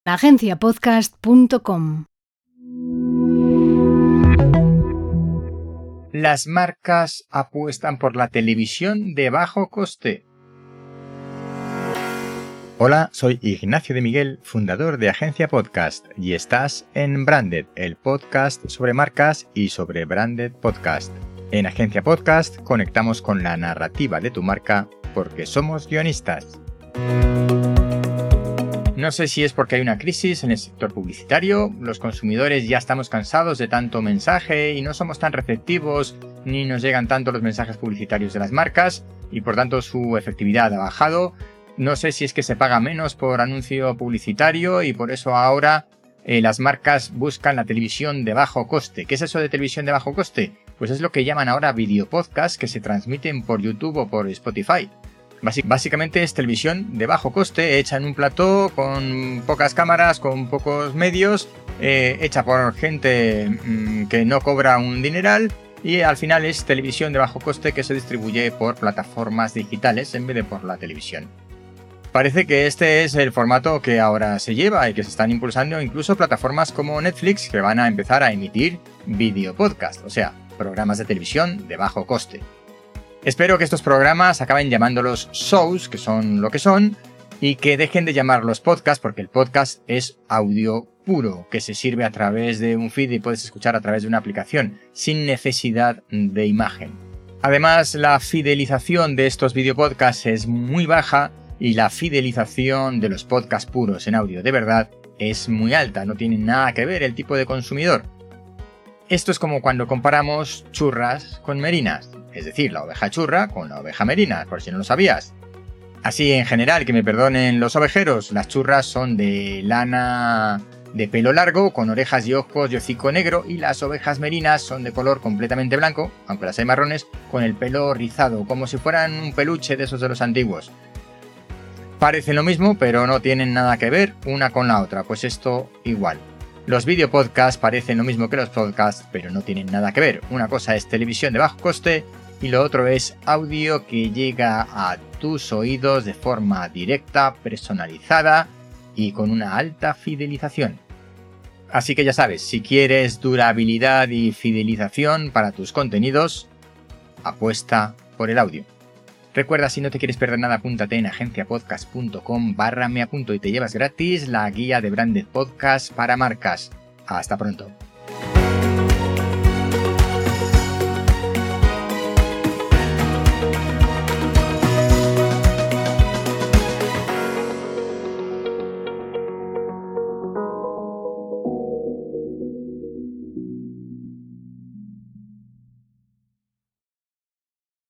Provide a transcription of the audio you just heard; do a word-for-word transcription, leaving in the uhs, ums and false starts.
agencia podcast punto com. Las marcas apuestan por la televisión de bajo coste. Hola, soy Ignacio de Miguel, fundador de Agencia Podcast, y estás en Branded, el podcast sobre marcas y sobre Branded Podcast. En Agencia Podcast conectamos con la narrativa de tu marca porque somos guionistas. No sé si es porque hay una crisis en el sector publicitario, los consumidores ya estamos cansados de tanto mensaje y no somos tan receptivos ni nos llegan tanto los mensajes publicitarios de las marcas y por tanto su efectividad ha bajado. No sé si es que se paga menos por anuncio publicitario y por eso ahora eh, las marcas buscan la televisión de bajo coste. ¿Qué es eso de televisión de bajo coste? Pues es lo que llaman ahora videopodcast que se transmiten por YouTube o por Spotify. Básicamente es televisión de bajo coste, hecha en un plató, con pocas cámaras, con pocos medios, eh, hecha por gente mmm, que no cobra un dineral y al final es televisión de bajo coste que se distribuye por plataformas digitales en vez de por la televisión. Parece que este es el formato que ahora se lleva y que se están impulsando incluso plataformas como Netflix que van a empezar a emitir videopodcast, o sea, programas de televisión de bajo coste. Espero que estos programas acaben llamándolos shows, que son lo que son, y que dejen de llamarlos podcast, porque el podcast es audio puro, que se sirve a través de un feed y puedes escuchar a través de una aplicación, sin necesidad de imagen. Además, la fidelización de estos videopodcasts es muy baja y la fidelización de los podcasts puros en audio de verdad es muy alta, no tiene nada que ver el tipo de consumidor. Esto es como cuando comparamos churras con merinas. Es decir, la oveja churra con la oveja merina, por si no lo sabías. Así, en general, que me perdonen los ovejeros, las churras son de lana de pelo largo, con orejas y ojos y hocico negro, y las ovejas merinas son de color completamente blanco, aunque las hay marrones, con el pelo rizado, como si fueran un peluche de esos de los antiguos. Parecen lo mismo, pero no tienen nada que ver una con la otra, pues esto igual. Los videopodcasts parecen lo mismo que los podcasts, pero no tienen nada que ver. Una cosa es televisión de bajo coste y lo otro es audio que llega a tus oídos de forma directa, personalizada y con una alta fidelización. Así que ya sabes, si quieres durabilidad y fidelización para tus contenidos, apuesta por el audio. Recuerda, si no te quieres perder nada, apúntate en agenciapodcast punto com barra me apunto y te llevas gratis la guía de Branded Podcast para marcas. Hasta pronto.